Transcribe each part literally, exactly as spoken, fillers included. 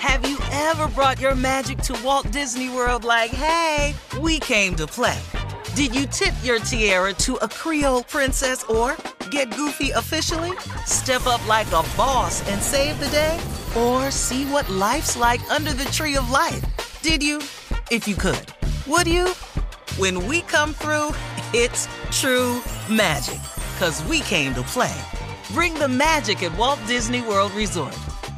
Have you ever brought your magic to Walt Disney World like, hey, we came to play? Did you tip your tiara to a Creole princess or get goofy officially? Step up like a boss and save the day? Or see what life's like under the tree of life? Did you? If you could. Would you? When we come through, it's true magic. 'Cause we came to play. Bring the magic at Walt Disney World Resort.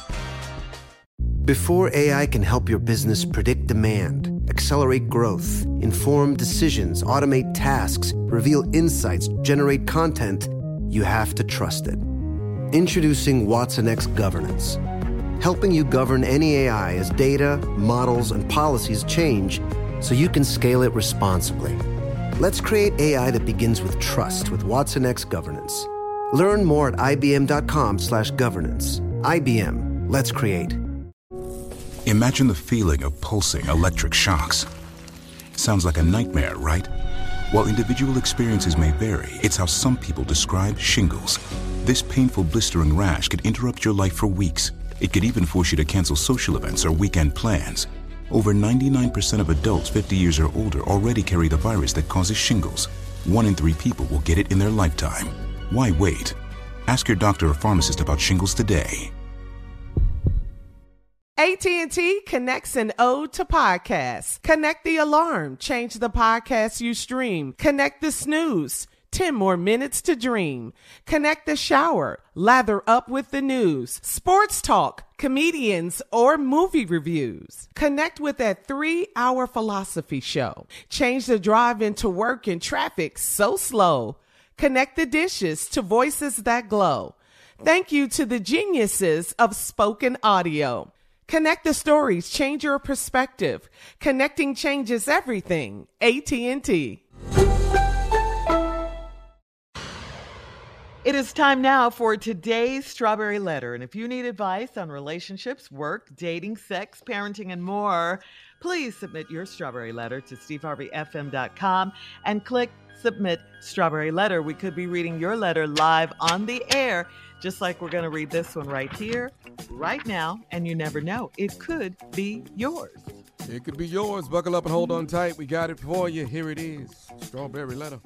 Before A I can help your business predict demand, accelerate growth, inform decisions, automate tasks, reveal insights, generate content, you have to trust it. Introducing watsonx Governance, helping you govern any A I as data, models, and policies change so you can scale it responsibly. Let's create A I that begins with trust with watsonx Governance. Learn more at ibm.com slash governance. I B M. Let's create. Imagine the feeling of pulsing electric shocks. Sounds like a nightmare, right? While individual experiences may vary, it's how some people describe shingles. This painful blistering rash could interrupt your life for weeks. It could even force you to cancel social events or weekend plans. Over ninety-nine percent of adults fifty years or older already carry the virus that causes shingles. One in three people will get it in their lifetime. Why wait? Ask your doctor or pharmacist about shingles today. A T and T connects an ode to podcasts. Connect the alarm. Change the podcast you stream. Connect the snooze. ten more minutes to dream. Connect the shower. Lather up with the news. Sports talk, comedians, or movie reviews. Connect with that three-hour philosophy show. Change the drive into work and traffic so slow. Connect the dishes to voices that glow. Thank you to the geniuses of spoken audio. Connect the stories, change your perspective. Connecting changes everything. A T and T. It is time now for today's Strawberry Letter. And if you need advice on relationships, work, dating, sex, parenting, and more, please submit your Strawberry Letter to steve harvey f m dot com and click Submit Strawberry Letter. We could be reading your letter live on the air, just like we're going to read this one right here, right now, and you never know. It could be yours. It could be yours. Buckle up and hold on tight. We got it for you. Here it is. Strawberry Letter.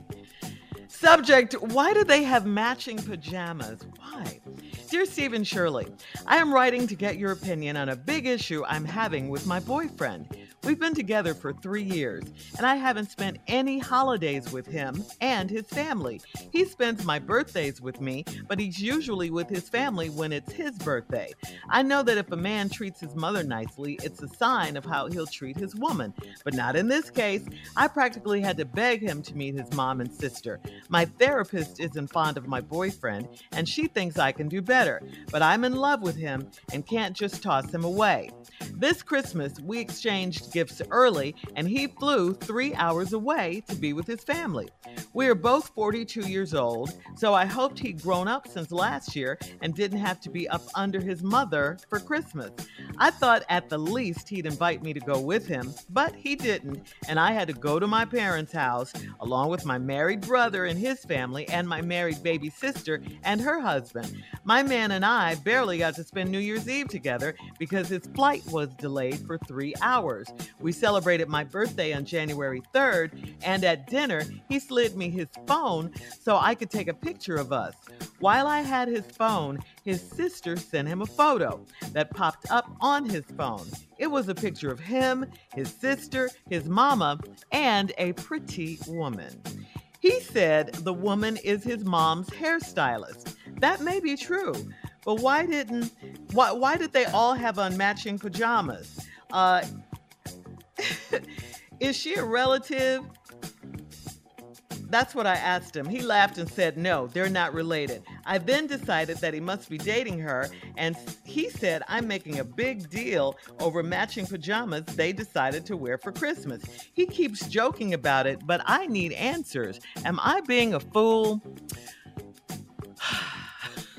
Subject, why do they have matching pajamas? Why? Dear Steve and Shirley, I am writing to get your opinion on a big issue I'm having with my boyfriend. We've been together for three years, and I haven't spent any holidays with him and his family. He spends my birthdays with me, but he's usually with his family when it's his birthday. I know that if a man treats his mother nicely, it's a sign of how he'll treat his woman, but not in this case. I practically had to beg him to meet his mom and sister. My therapist isn't fond of my boyfriend, and she thinks I can do better, but I'm in love with him and can't just toss him away. This Christmas, we exchanged gifts early, and he flew three hours away to be with his family. We are both forty-two years old, so I hoped he'd grown up since last year and didn't have to be up under his mother for Christmas. I thought at the least he'd invite me to go with him, but he didn't, and I had to go to my parents' house along with my married brother and his family and my married baby sister and her husband. My man and I barely got to spend New Year's Eve together because his flight was delayed for three hours. We celebrated my birthday on January third, and at dinner, he slid me his phone so I could take a picture of us. While I had his phone, his sister sent him a photo that popped up on his phone. It was a picture of him, his sister, his mama, and a pretty woman. He said the woman is his mom's hairstylist. That may be true, but why didn't why why did they all have on matching pajamas? Uh, is she a relative? That's what I asked him. He laughed and said, no, they're not related. I then decided that he must be dating her, and he said, I'm making a big deal over matching pajamas they decided to wear for Christmas. He keeps joking about it, but I need answers. Am I being a fool?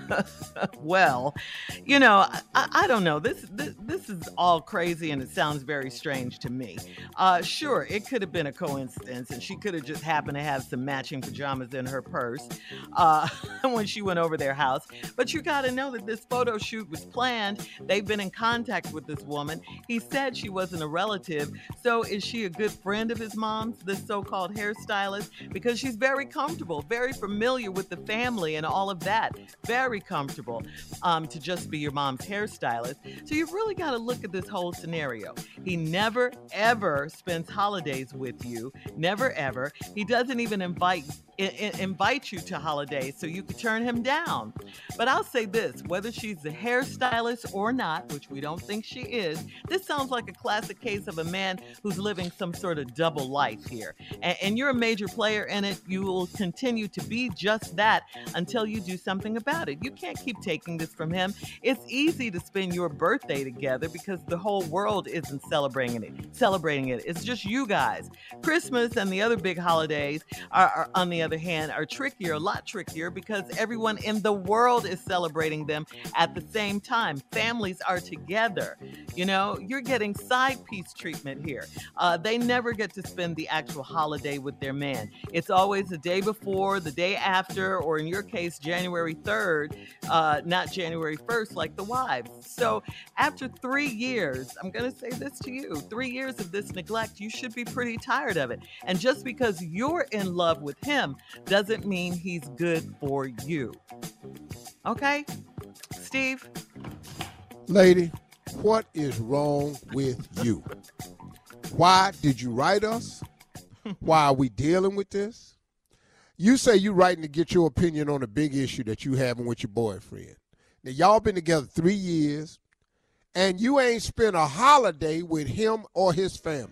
Well, you know, I, I don't know. This, this this is all crazy, and it sounds very strange to me. Uh, sure, it could have been a coincidence, and she could have just happened to have some matching pajamas in her purse uh, when she went over their house. But you got to know that this photo shoot was planned. They've been in contact with this woman. He said she wasn't a relative. So is she a good friend of his mom's, this so-called hairstylist? Because she's very comfortable, very familiar with the family and all of that. Very comfortable um, to just be your mom's hairstylist. So you've really got to look at this whole scenario. He never, ever spends holidays with you. Never, ever. He doesn't even invite I- I- invite you to holidays, so you could turn him down. But I'll say this, whether she's a hairstylist or not, which we don't think she is, this sounds like a classic case of a man who's living some sort of double life here. And, and you're a major player in it. You will continue to be just that until you do something about it. You can't keep taking this from him. It's easy to spend your birthday together because the whole world isn't celebrating it. Celebrating it. It's just you guys. Christmas and the other big holidays are, are on the other hand, are trickier, a lot trickier, because everyone in the world is celebrating them at the same time. Families are together. You know, you're getting side piece treatment here. Uh, they never get to spend the actual holiday with their man. It's always the day before, the day after, or in your case, January third, uh, not January first, like the wives. So after three years, I'm going to say this to you, three years of this neglect, you should be pretty tired of it. And just because you're in love with him doesn't mean he's good for you. Okay? Steve? Lady, what is wrong with you? Why did you write us? Why are we dealing with this? You say you writing to get your opinion on a big issue that you having with your boyfriend. Now, y'all been together three years, and you ain't spent a holiday with him or his family.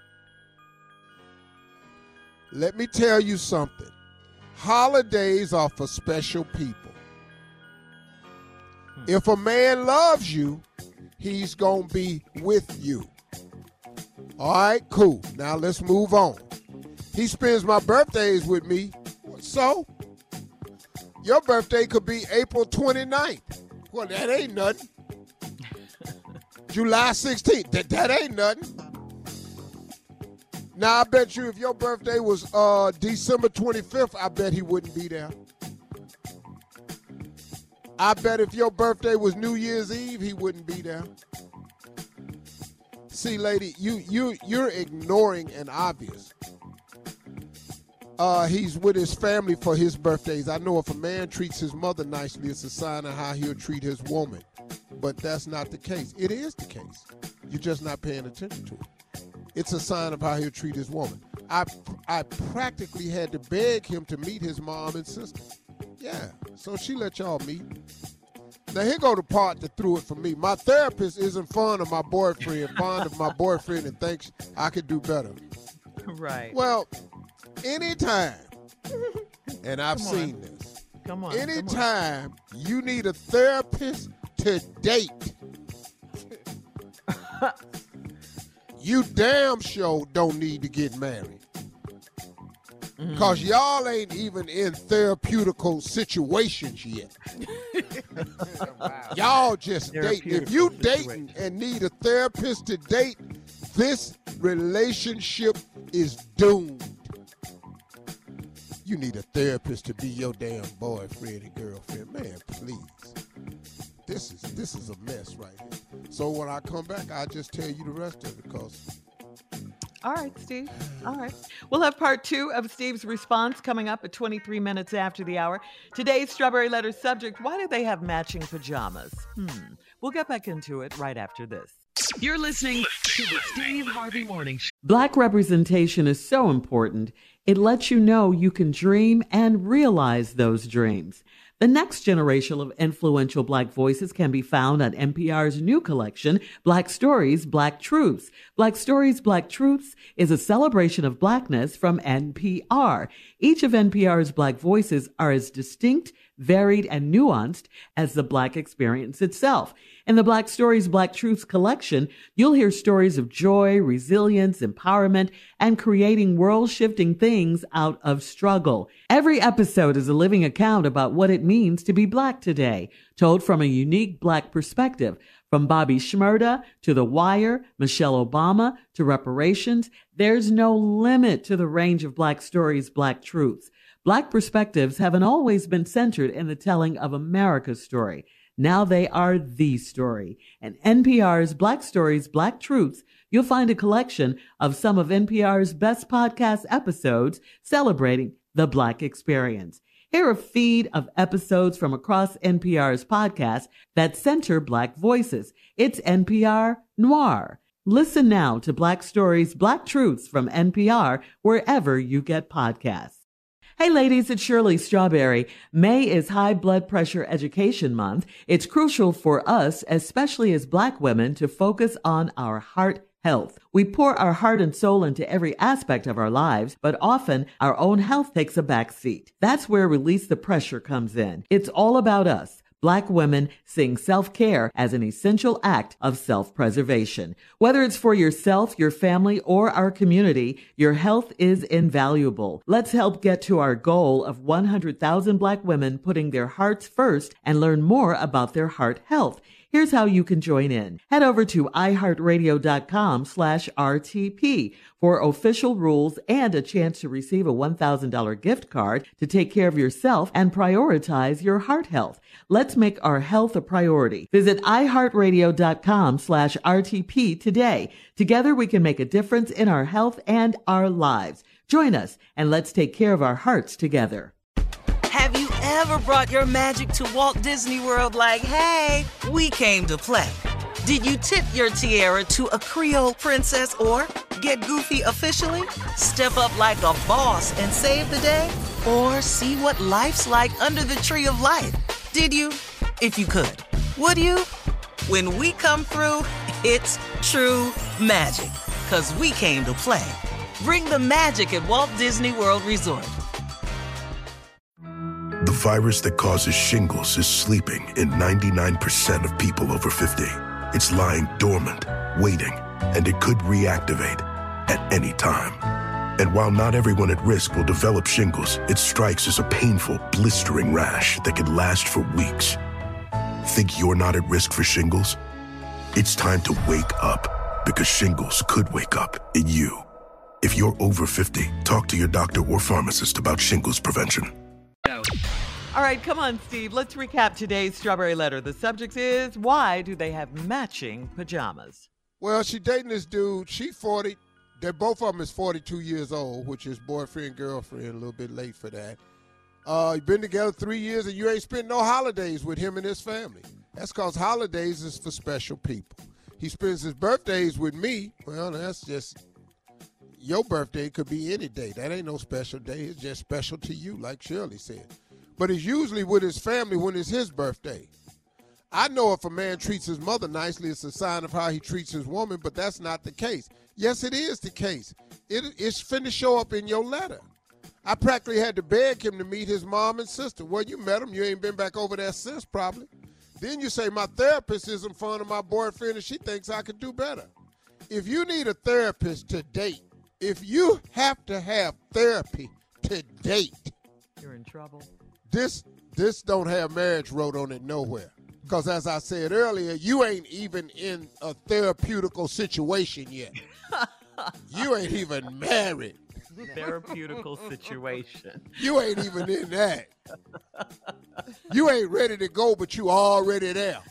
Let me tell you something. Holidays are for special people. Hmm. If a man loves you, he's going to be with you. All right, cool. Now let's move on. He spends my birthdays with me. So, your birthday could be April twenty-ninth. Well, that ain't nothing. July sixteenth. That, that ain't nothing. Now, I bet you if your birthday was uh, December twenty-fifth, I bet he wouldn't be there. I bet if your birthday was New Year's Eve, he wouldn't be there. See, lady, you, you, you're ignoring an obvious. Uh, he's with his family for his birthdays. I know if a man treats his mother nicely, it's a sign of how he'll treat his woman. But that's not the case. It is the case. You're just not paying attention to it. It's a sign of how he'll treat his woman. I I practically had to beg him to meet his mom and sister. Yeah, so she let y'all meet. Now here go the part that threw it for me. My therapist isn't fond of my boyfriend, fond of my boyfriend, and thinks I could do better. Right. Well, anytime, and I've Come seen on. this. Come on. Anytime come on. You need a therapist to date, you damn sure don't need to get married. Because y'all ain't even in therapeutical situations yet. Y'all just date. If you dating and need a therapist to date, this relationship is doomed. You need a therapist to be your damn boyfriend and girlfriend. Man, please. This is this is a mess right here. So when I come back, I'll just tell you the rest of it, because... All right, Steve. All right. We'll have part two of Steve's response coming up at twenty-three minutes after the hour. Today's Strawberry Letter subject, why do they have matching pajamas? Hmm. We'll get back into it right after this. You're listening to the Steve Harvey Morning Show. Black representation is so important. It lets you know you can dream and realize those dreams. The next generation of influential Black voices can be found on N P R's new collection, Black Stories, Black Truths. Black Stories, Black Truths is a celebration of Blackness from N P R. Each of N P R's Black voices are as distinct, varied and nuanced as the Black experience itself. In the Black Stories, Black Truths collection, you'll hear stories of joy, resilience, empowerment, and creating world-shifting things out of struggle. Every episode is a living account about what it means to be Black today, told from a unique Black perspective. From Bobby Shmurda to The Wire, Michelle Obama to reparations, there's no limit to the range of Black Stories, Black Truths. Black perspectives haven't always been centered in the telling of America's story. Now they are the story. In N P R's Black Stories, Black Truths, you'll find a collection of some of N P R's best podcast episodes celebrating the Black experience. Hear a feed of episodes from across N P R's podcasts that center Black voices. It's N P R Noir. Listen now to Black Stories, Black Truths from N P R wherever you get podcasts. Hey ladies, it's Shirley Strawberry. May is High Blood Pressure Education Month. It's crucial for us, especially as Black women, to focus on our heart health. We pour our heart and soul into every aspect of our lives, but often our own health takes a back seat. That's where Release the Pressure comes in. It's all about us, Black women, seeing self-care as an essential act of self-preservation. Whether it's for yourself, your family, or our community, your health is invaluable. Let's help get to our goal of one hundred thousand Black women putting their hearts first and learn more about their heart health. Here's how you can join in. Head over to iheartradio.com slash RTP for official rules and a chance to receive a one thousand dollars gift card to take care of yourself and prioritize your heart health. Let's make our health a priority. Visit iheartradio.com slash RTP today. Together we can make a difference in our health and our lives. Join us and let's take care of our hearts together. Have you ever brought your magic to Walt Disney World like, hey, we came to play? Did you tip your tiara to a Creole princess or get goofy officially? Step up like a boss and save the day? Or see what life's like under the tree of life? Did you? If you could. Would you? When we come through, it's true magic. 'Cause we came to play. Bring the magic at Walt Disney World Resort. The virus that causes shingles is sleeping in ninety-nine percent of people over fifty. It's lying dormant, waiting, and it could reactivate at any time. And while not everyone at risk will develop shingles, it strikes as a painful, blistering rash that can last for weeks. Think you're not at risk for shingles? It's time to wake up, because shingles could wake up in you. If you're over fifty, talk to your doctor or pharmacist about shingles prevention. All right, come on, Steve. Let's recap today's Strawberry Letter. The subject is, why do they have matching pajamas? Well, she dating this dude. She forty. They're both of them is forty-two years old, which is boyfriend, girlfriend, a little bit late for that. Uh, you've been together three years and you ain't spent no holidays with him and his family. That's because holidays is for special people. He spends his birthdays with me. Well, that's just, your birthday could be any day. That ain't no special day. It's just special to you, like Shirley said. But it's usually with his family when it's his birthday. I know if a man treats his mother nicely, it's a sign of how he treats his woman, but that's not the case. Yes, it is the case. It, it's finna show up in your letter. I practically had to beg him to meet his mom and sister. Well, you met him. You ain't been back over there since, probably. Then you say, my therapist isn't fond of my boyfriend and she thinks I could do better. If you need a therapist to date, if you have to have therapy to date, you're in trouble. This this don't have marriage wrote on it nowhere. Because as I said earlier, you ain't even in a therapeutical situation yet. You ain't even married. Therapeutical situation. You ain't even in that. You ain't ready to go, but you already there.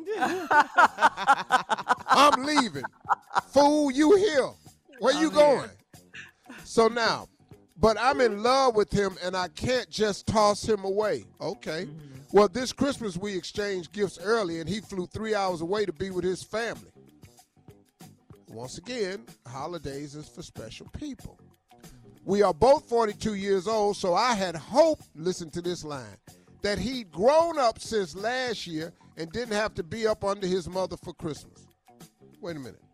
I'm leaving. Fool, you here. Where you I'm going? here. So now, but I'm in love with him and I can't just toss him away. Okay. Mm-hmm. Well, this Christmas we exchanged gifts early and he flew three hours away to be with his family. Once again, holidays is for special people. We are both forty-two years old, so I had hoped, listen to this line, that he'd grown up since last year and didn't have to be up under his mother for Christmas. Wait a minute.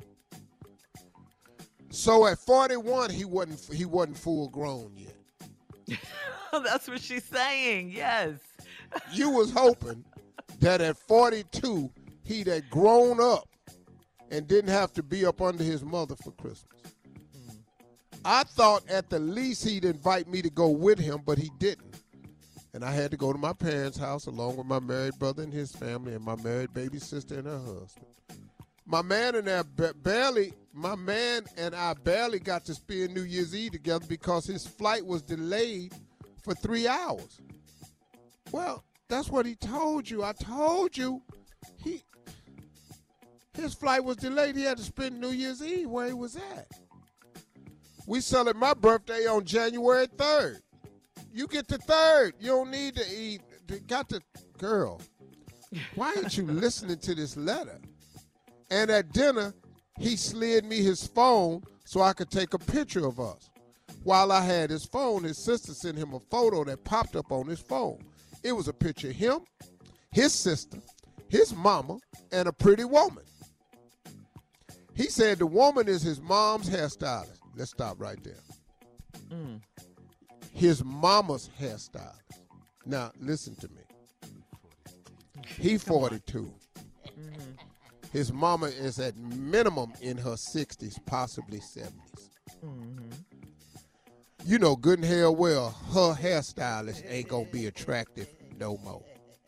So at forty-one, he wasn't he wasn't full grown yet. That's what she's saying, yes. You was hoping that at forty-two, he'd had grown up and didn't have to be up under his mother for Christmas. Mm. I thought at the least he'd invite me to go with him, but he didn't. And I had to go to my parents' house along with my married brother and his family and my married baby sister and her husband. My man and I barely, my man and I barely got to spend New Year's Eve together because his flight was delayed for three hours. Well, that's what he told you. I told you. He, his flight was delayed. He had to spend New Year's Eve where he was at. We celebrate my birthday on January third. You get the third. You don't need to eat. Got the girl. Why ain't you listening to this letter? And at dinner, he slid me his phone so I could take a picture of us. While I had his phone, his sister sent him a photo that popped up on his phone. It was a picture of him, his sister, his mama, and a pretty woman. He said the woman is his mom's hairstylist. Let's stop right there. Mm. His mama's hairstylist. Now, listen to me. He forty-two. Mm-hmm. His mama is at minimum in her sixties, possibly seventies. Mm-hmm. You know good and hell well her hairstylist ain't gonna be attractive no more.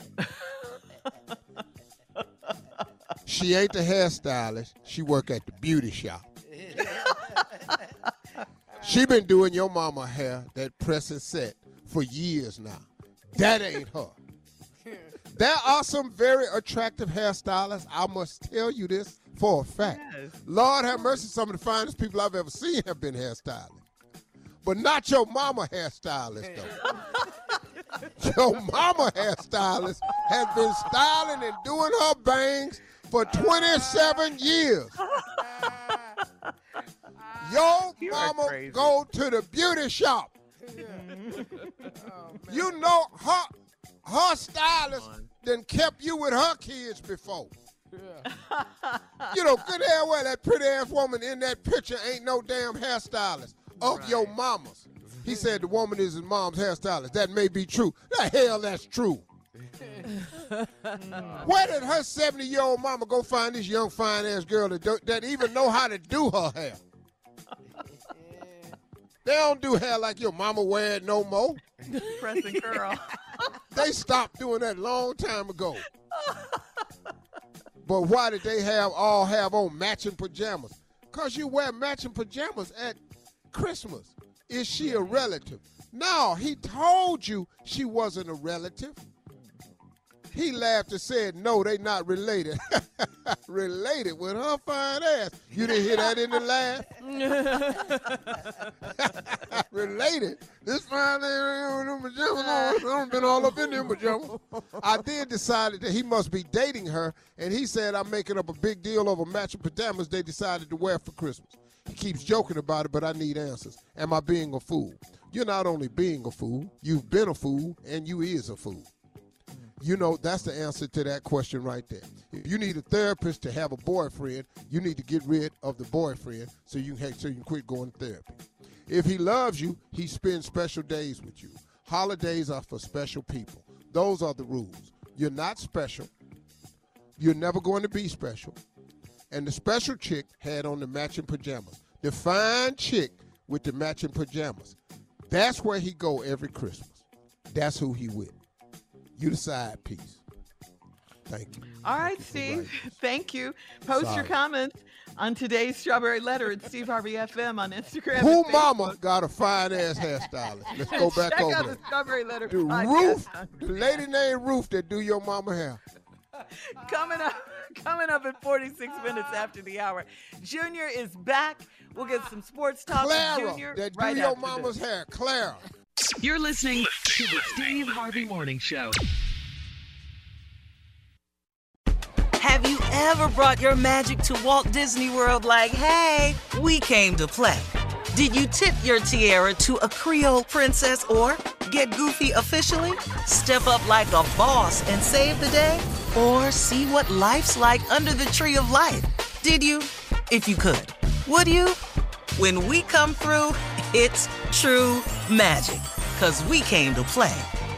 She ain't the hairstylist. She work at the beauty shop. She been doing your mama hair, that press and set, for years now. That ain't her. There are some very attractive hairstylists. I must tell you this for a fact. Yes. Lord have mercy, some of the finest people I've ever seen have been hairstylists. But not your mama hairstylist, though. Your mama hairstylist has been styling and doing her bangs for twenty-seven years. Your you mama go to the beauty shop. Yeah. Oh, you know her, her stylist done kept you with her kids before. Yeah. You know, good hell well, that pretty ass woman in that picture ain't no damn hairstylist of right. Your mama's. He said the woman is his mom's hairstylist. That may be true. The hell that's true. Where did her seventy-year-old mama go find this young fine-ass girl that, do, that even know how to do her hair? They don't do hair like your mama wear it no more. Press and curl. They stopped doing that a long time ago. But why did they have all have on matching pajamas? Because you wear matching pajamas at Christmas. Is she a relative? No, he told you she wasn't a relative. He laughed and said, no, they not related. Related with her fine ass. You didn't hear that in the laugh? Related. This fine ass, them pajamas on. I've been all up in them pajamas. I then decided that he must be dating her, and he said, I'm making up a big deal over matching pajamas they decided to wear for Christmas. He keeps joking about it, but I need answers. Am I being a fool? You're not only being a fool, you've been a fool, and you is a fool. You know, that's the answer to that question right there. If you need a therapist to have a boyfriend, you need to get rid of the boyfriend so you can, so you can quit going to therapy. If he loves you, he spends special days with you. Holidays are for special people. Those are the rules. You're not special. You're never going to be special. And the special chick had on the matching pajamas. The fine chick with the matching pajamas. That's where he go every Christmas. That's who he with. You the side piece. Thank you. All right, Steve. Thank you. Post Sorry. your comments on today's Strawberry Letter at Steve Harvey F M on Instagram. Who mama got a fine-ass hairstylist? Let's go back Check over out there. the Strawberry Letter The podcast. Ruth, the lady named Ruth that do your mama hair. Coming up, coming up at forty-six minutes after the hour. Junior is back. We'll get some sports talk Clara, with Junior that do right your after mama's this. hair. Clara. You're listening to the Steve Harvey Morning Show. Have you ever brought your magic to Walt Disney World like, hey, we came to play? Did you tip your tiara to a Creole princess or get goofy officially? Step up like a boss and save the day? Or see what life's like under the tree of life? Did you? If you could. Would you? When we come through, it's true magic. 'Cause we came to play.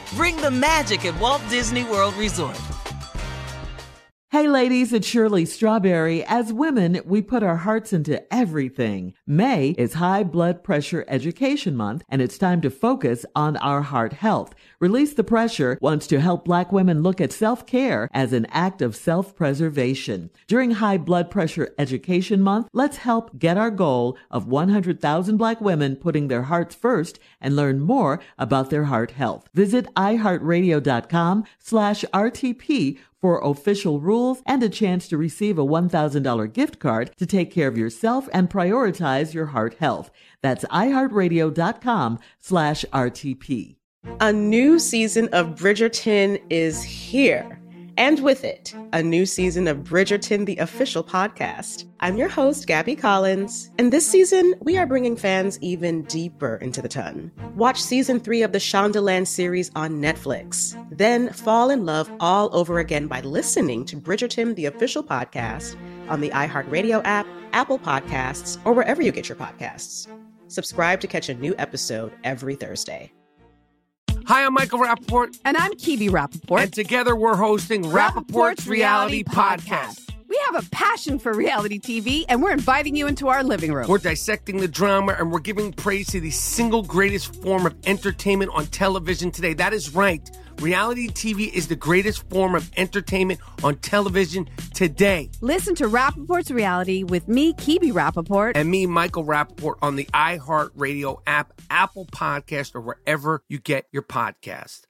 Bring the magic at Walt Disney World Resort. Hey ladies, it's Shirley Strawberry. As women, we put our hearts into everything. May is High Blood Pressure Education Month, and it's time to focus on our heart health. Release the Pressure wants to help Black women look at self-care as an act of self-preservation. During High Blood Pressure Education Month, let's help get our goal of one hundred thousand Black women putting their hearts first and learn more about their heart health. Visit iHeartRadio.com slash RTP for official rules and a chance to receive a one thousand dollars gift card to take care of yourself and prioritize your heart health. That's iHeartRadio.com slash RTP. A new season of Bridgerton is here. And with it, a new season of Bridgerton, the official podcast. I'm your host, Gabby Collins, and this season, we are bringing fans even deeper into the ton. Watch season three of the Shondaland series on Netflix. Then fall in love all over again by listening to Bridgerton, the official podcast, on the iHeartRadio app, Apple Podcasts, or wherever you get your podcasts. Subscribe to catch a new episode every Thursday. Hi, I'm Michael Rappaport. And I'm Kibi Rappaport. And together we're hosting Rappaport's Reality Podcast. We have a passion for reality T V, and we're inviting you into our living room. We're dissecting the drama, and we're giving praise to the single greatest form of entertainment on television today. That is right. Reality T V is the greatest form of entertainment on television today. Listen to Rappaport's Reality with me, Kibi Rappaport. And me, Michael Rappaport, on the iHeartRadio app, Apple Podcast, or wherever you get your podcast.